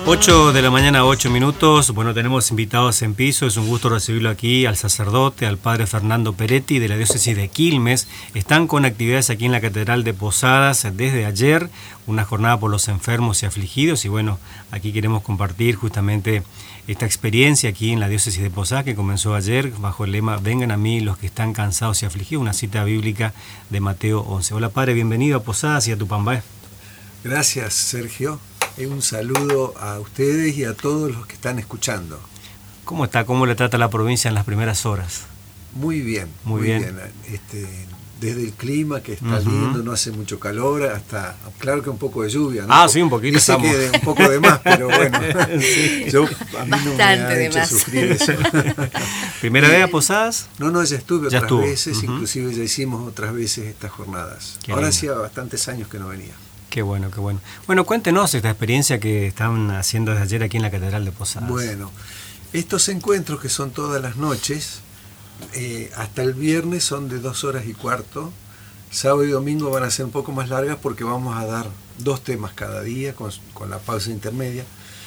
8 de la mañana, 8 minutos. Bueno, tenemos invitados en piso. Es un gusto recibirlo aquí al sacerdote, al padre Fernando Peretti de la diócesis de Quilmes. Están con actividades aquí en la Catedral de Posadas desde ayer, una jornada por los enfermos y afligidos. Y bueno, aquí queremos compartir justamente esta experiencia aquí en la diócesis de Posadas que comenzó ayer bajo el lema "Vengan a mí los que están cansados y afligidos", una cita bíblica de Mateo 11. Hola padre, bienvenido a Posadas y a Tupambay. Gracias, Sergio. Un saludo a ustedes y a todos los que están escuchando. ¿Cómo está? ¿Cómo le trata la provincia en las primeras horas? Muy bien, muy bien. Desde el clima, que está lindo, no hace mucho calor, hasta, claro que un poco de lluvia, ¿no? Sí, un poquito. Dice que un poco de más, pero bueno. Sí. A mí no me ha hecho sufrir eso. ¿Primera vez a Posadas? No, ya estuve otras veces, inclusive ya hicimos otras veces estas jornadas. Ahora hacía bastantes años que no venía. Qué bueno, qué bueno. Bueno, cuéntenos esta experiencia que están haciendo desde ayer aquí en la Catedral de Posadas. Bueno, estos encuentros que son todas las noches, hasta el viernes son de 2 horas y cuarto. Sábado y domingo van a ser un poco más largas porque vamos a dar 2 temas cada día con la pausa intermedia.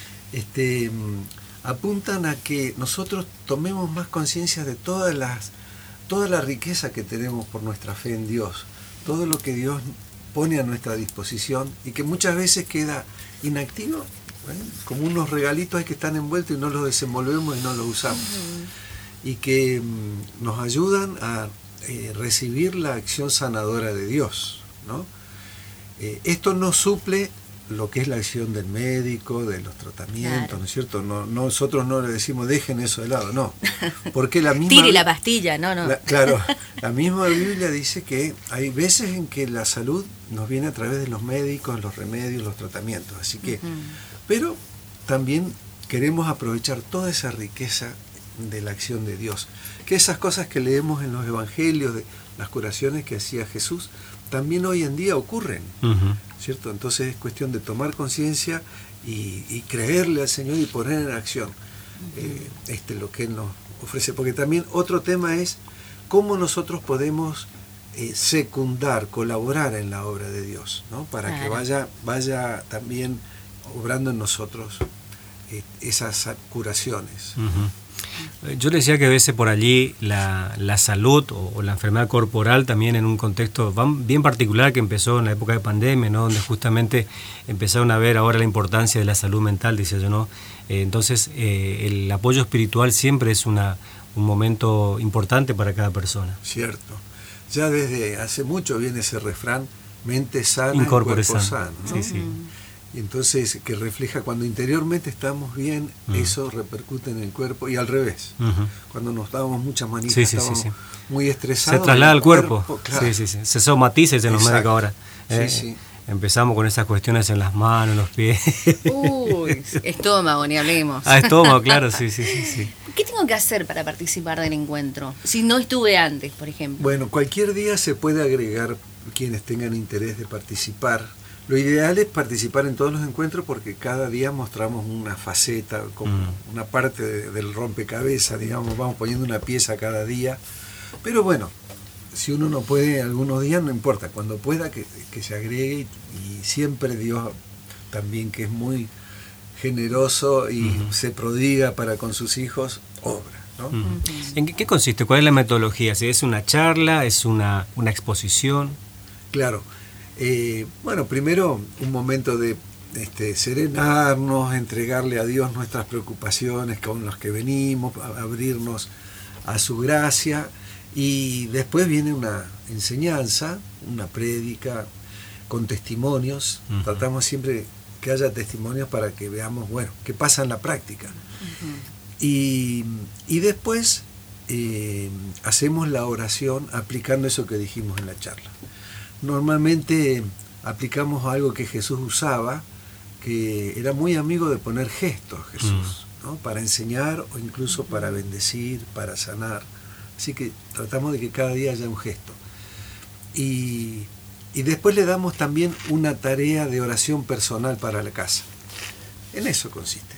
Apuntan a que nosotros tomemos más conciencia de toda la riqueza que tenemos por nuestra fe en Dios, todo lo que Dios pone a nuestra disposición y que muchas veces queda inactivo, como unos regalitos hay que están envueltos y no los desenvolvemos y no los usamos, y que nos ayudan a recibir la acción sanadora de Dios, ¿no? Esto no suple lo que es la acción del médico, de los tratamientos, claro. ¿No es cierto? Nosotros no le decimos dejen eso de lado, no. Porque la misma tire la pastilla, no. Claro, la misma Biblia dice que hay veces en que la salud nos viene a través de los médicos, los remedios, los tratamientos. Así que, pero también queremos aprovechar toda esa riqueza de la acción de Dios. Que esas cosas que leemos en los evangelios, de las curaciones que hacía Jesús, también hoy en día ocurren, ¿cierto? Entonces es cuestión de tomar conciencia y creerle al Señor y poner en acción lo que Él nos ofrece. Porque también otro tema es cómo nosotros podemos secundar, colaborar en la obra de Dios, ¿no? Para que vaya también obrando en nosotros esas curaciones. Yo le decía que a veces por allí la salud o la enfermedad corporal también en un contexto bien particular que empezó en la época de pandemia, ¿no? Donde justamente empezaron a ver ahora la importancia de la salud mental, dice yo, ¿no? Entonces el apoyo espiritual siempre es un momento importante para cada persona. Cierto. Ya desde hace mucho viene ese refrán, mente sana, cuerpo sano, ¿no? Sí. Y entonces que refleja cuando interiormente estamos bien, eso repercute en el cuerpo y al revés. Cuando nos damos muchas manitas, estamos muy estresados. Se traslada al cuerpo. Claro. Sí. Se somatiza en los médicos ahora. Sí. Empezamos con esas cuestiones en las manos, los pies. Uy, estómago, ni hablemos. Estómago, claro, sí. ¿Qué tengo que hacer para participar del encuentro? Si no estuve antes, por ejemplo. Bueno, cualquier día se puede agregar quienes tengan interés de participar. Lo ideal es participar en todos los encuentros porque cada día mostramos una faceta, como una parte del rompecabezas, digamos, vamos poniendo una pieza cada día. Pero bueno, si uno no puede algunos días, no importa, cuando pueda que se agregue y siempre Dios también, que es muy generoso y se prodiga para con sus hijos, obra, ¿no? ¿En qué consiste? ¿Cuál es la metodología? ¿Si es una charla? ¿Es una exposición? Claro. Bueno, primero un momento de serenarnos, entregarle a Dios nuestras preocupaciones con las que venimos, abrirnos a su gracia, y después viene una enseñanza, una prédica con testimonios. Tratamos siempre que haya testimonios para que veamos, bueno, qué pasa en la práctica. Y después hacemos la oración aplicando eso que dijimos en la charla. Normalmente aplicamos algo que Jesús usaba, que era muy amigo de poner gestos, Jesús, ¿no? Para enseñar o incluso para bendecir, para sanar. Así que tratamos de que cada día haya un gesto. Y después le damos también una tarea de oración personal para la casa. En eso consiste.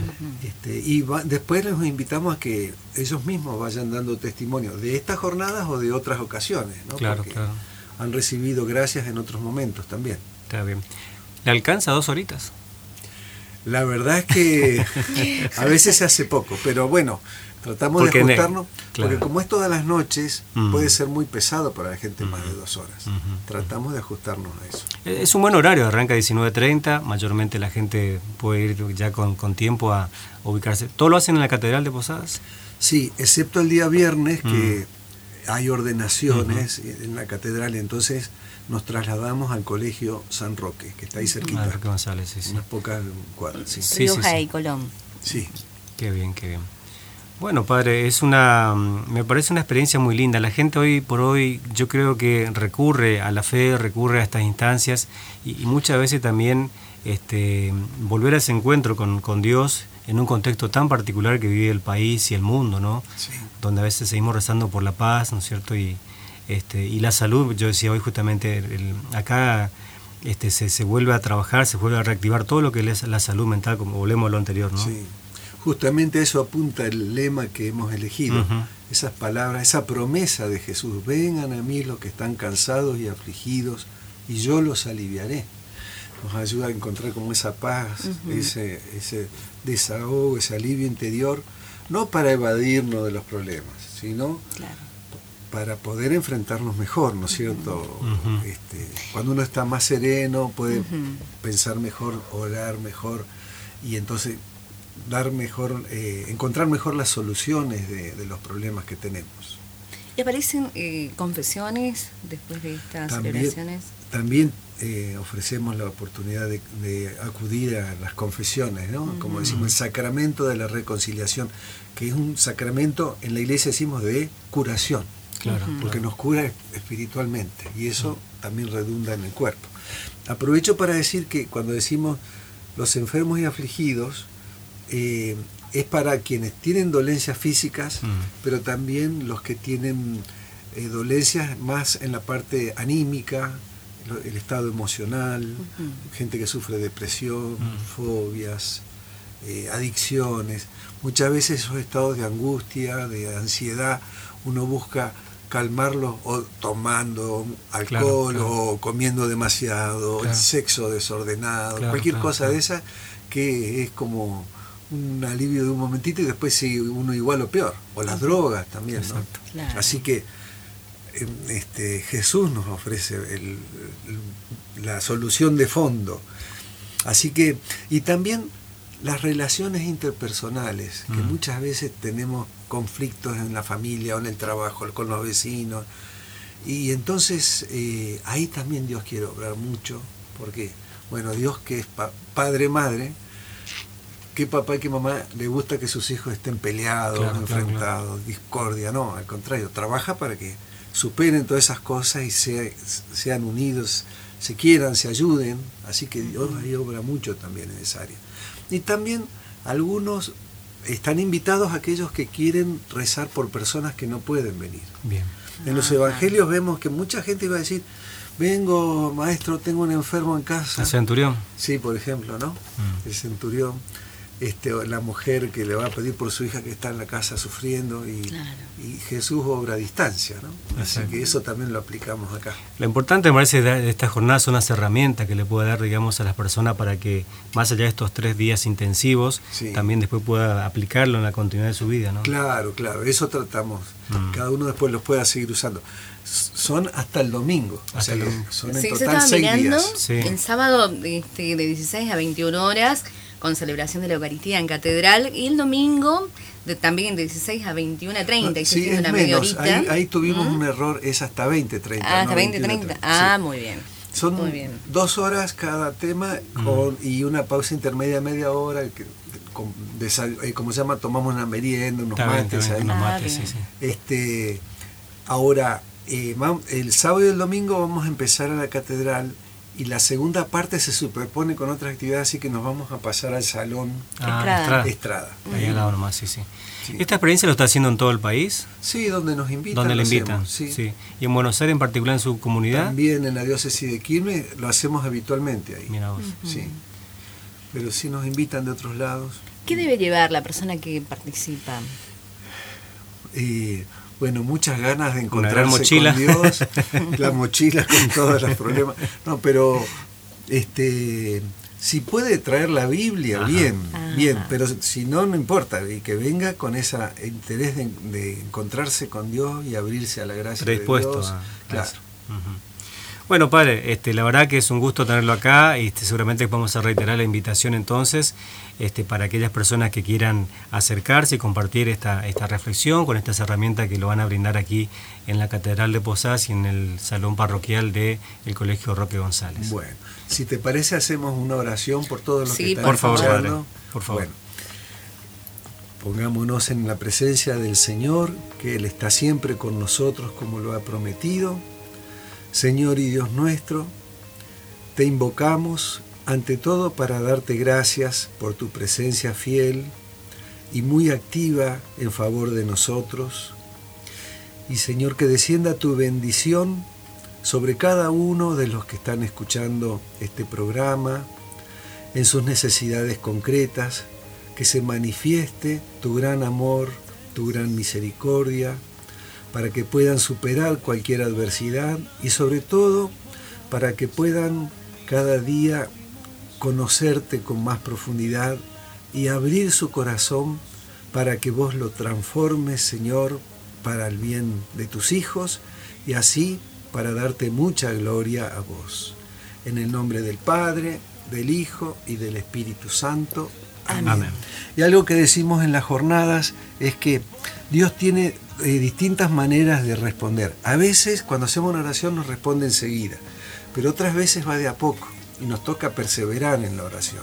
Después los invitamos a que ellos mismos vayan dando testimonio de estas jornadas o de otras ocasiones, ¿no? Claro. Han recibido gracias en otros momentos también. Está bien. ¿Le alcanza 2 horitas? La verdad es que a veces se hace poco, pero bueno, tratamos de ajustarnos, claro. porque como es todas las noches, puede ser muy pesado para la gente más de 2 horas. Tratamos de ajustarnos a eso. Es un buen horario, arranca a 19:30, mayormente la gente puede ir ya con tiempo a ubicarse. ¿Todo lo hacen en la Catedral de Posadas? Sí, excepto el día viernes, que hay ordenaciones en la catedral, entonces nos trasladamos al colegio San Roque, que está ahí cerquita. Roque González, sí. Unas pocas cuadras, sí. Rioja y Colón. Sí. Qué bien, qué bien. Bueno, padre, me parece una experiencia muy linda. La gente hoy por hoy, yo creo que recurre a la fe, recurre a estas instancias y muchas veces también volver a ese encuentro con Dios en un contexto tan particular que vive el país y el mundo, ¿no? Sí. Donde a veces seguimos rezando por la paz, ¿no es cierto? Y la salud. Yo decía hoy justamente acá se vuelve a trabajar, se vuelve a reactivar todo lo que es la salud mental, como volvemos a lo anterior, ¿no? Sí. Justamente eso apunta el lema que hemos elegido, esas palabras, esa promesa de Jesús: vengan a mí los que están cansados y afligidos y yo los aliviaré. Nos ayuda a encontrar como esa paz, ese desahogo, ese alivio interior, no para evadirnos de los problemas, sino para poder enfrentarnos mejor, ¿no es cierto? Cuando uno está más sereno, puede pensar mejor, orar mejor, y entonces encontrar mejor las soluciones de los problemas que tenemos. ¿Y aparecen confesiones después de estas celebraciones? También ofrecemos la oportunidad de acudir a las confesiones, ¿no? Como decimos, el sacramento de la reconciliación, que es un sacramento, en la iglesia decimos, de curación, porque nos cura espiritualmente, y eso también redunda en el cuerpo. Aprovecho para decir que cuando decimos los enfermos y afligidos, es para quienes tienen dolencias físicas, pero también los que tienen dolencias más en la parte anímica, el estado emocional, gente que sufre depresión, fobias, adicciones. Muchas veces esos estados de angustia, de ansiedad, uno busca calmarlos o tomando alcohol, o comiendo demasiado, el sexo desordenado, cualquier cosa de esa, que es como un alivio de un momentito y después sigue uno igual o peor, o las drogas también, ¿no? Claro. Así que Jesús nos ofrece la solución de fondo. Así que, y también las relaciones interpersonales, que muchas veces tenemos conflictos en la familia o en el trabajo, con los vecinos, y entonces ahí también Dios quiere obrar mucho, porque, bueno, Dios, que es padre, madre, que papá y que mamá le gusta que sus hijos estén peleados, enfrentados, discordia, no, al contrario, trabaja para que superen todas esas cosas y sean unidos, se quieran, se ayuden, así que Dios ahí obra mucho también en esa área. Y también algunos están invitados a aquellos que quieren rezar por personas que no pueden venir. Bien. En los evangelios vemos que mucha gente iba a decir: vengo, maestro, tengo un enfermo en casa. ¿El centurión? Sí, por ejemplo, ¿no? El centurión. La mujer que le va a pedir por su hija que está en la casa sufriendo, y Jesús obra a distancia, ¿no? Así que eso también lo aplicamos acá. Lo importante, me parece, de esta jornada son las herramientas que le puede dar, digamos, a las personas para que, más allá de estos 3 días intensivos, también después pueda aplicarlo en la continuidad de su vida, ¿no? Claro, eso tratamos. Cada uno después los pueda seguir usando. Son hasta el domingo, son en total 6 días. El sábado de 16 a 21 horas, con celebración de la Eucaristía en Catedral, y el domingo también de 16 a 21:30, sí, es una menos. Ahí tuvimos un error, es hasta 20:30. Hasta 20:30. Muy bien. Son muy bien. 2 horas cada tema y una pausa intermedia de media hora, como se llama, tomamos una merienda, unos mates. Ahora, el sábado y el domingo vamos a empezar a la catedral, y la segunda parte se superpone con otra actividad, así que nos vamos a pasar al salón Estrada. Ahí al lado nomás, sí. ¿Esta experiencia lo está haciendo en todo el país? Sí, donde nos invitan. Donde le invitan, sí. ¿Y en Buenos Aires en particular, en su comunidad? También en la diócesis de Quilmes lo hacemos habitualmente ahí. Mira vos. Sí. Pero sí nos invitan de otros lados. ¿Qué debe llevar la persona que participa? Bueno, muchas ganas de encontrarse con Dios, la mochila con todos los problemas. No, pero Si puede traer la Biblia, bien, pero si no, no importa, y que venga con ese interés de encontrarse con Dios y abrirse a la gracia de Dios. Claro. Bueno, padre, la verdad que es un gusto tenerlo acá y seguramente vamos a reiterar la invitación entonces para aquellas personas que quieran acercarse y compartir esta reflexión con estas herramientas que lo van a brindar aquí en la Catedral de Posadas y en el Salón Parroquial del Colegio Roque González. Bueno, si te parece hacemos una oración por todos los que están por favor, escuchando. padre, por favor. Bueno, pongámonos en la presencia del Señor, que Él está siempre con nosotros como lo ha prometido. Señor y Dios nuestro, te invocamos ante todo para darte gracias por tu presencia fiel y muy activa en favor de nosotros. Y Señor, que descienda tu bendición sobre cada uno de los que están escuchando este programa, en sus necesidades concretas, que se manifieste tu gran amor, tu gran misericordia, para que puedan superar cualquier adversidad y sobre todo para que puedan cada día conocerte con más profundidad y abrir su corazón para que vos lo transformes, Señor, para el bien de tus hijos y así para darte mucha gloria a vos. En el nombre del Padre, del Hijo y del Espíritu Santo. Amén. Amén. Y algo que decimos en las jornadas es que Dios tiene distintas maneras de responder. A veces cuando hacemos una oración nos responde enseguida, pero otras veces va de a poco y nos toca perseverar en la oración.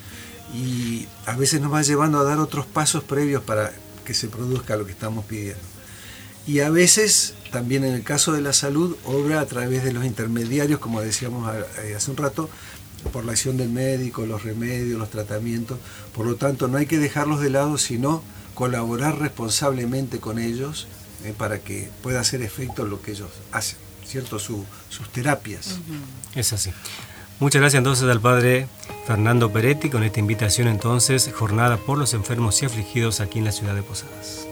Y a veces nos va llevando a dar otros pasos previos para que se produzca lo que estamos pidiendo. Y a veces, también en el caso de la salud, obra a través de los intermediarios, como decíamos hace un rato, por la acción del médico, los remedios, los tratamientos. Por lo tanto, no hay que dejarlos de lado, sino colaborar responsablemente con ellos para que pueda hacer efecto lo que ellos hacen, ¿cierto? Sus terapias. Es así. Muchas gracias entonces al padre Fernando Peretti con esta invitación entonces, jornada por los enfermos y afligidos aquí en la ciudad de Posadas.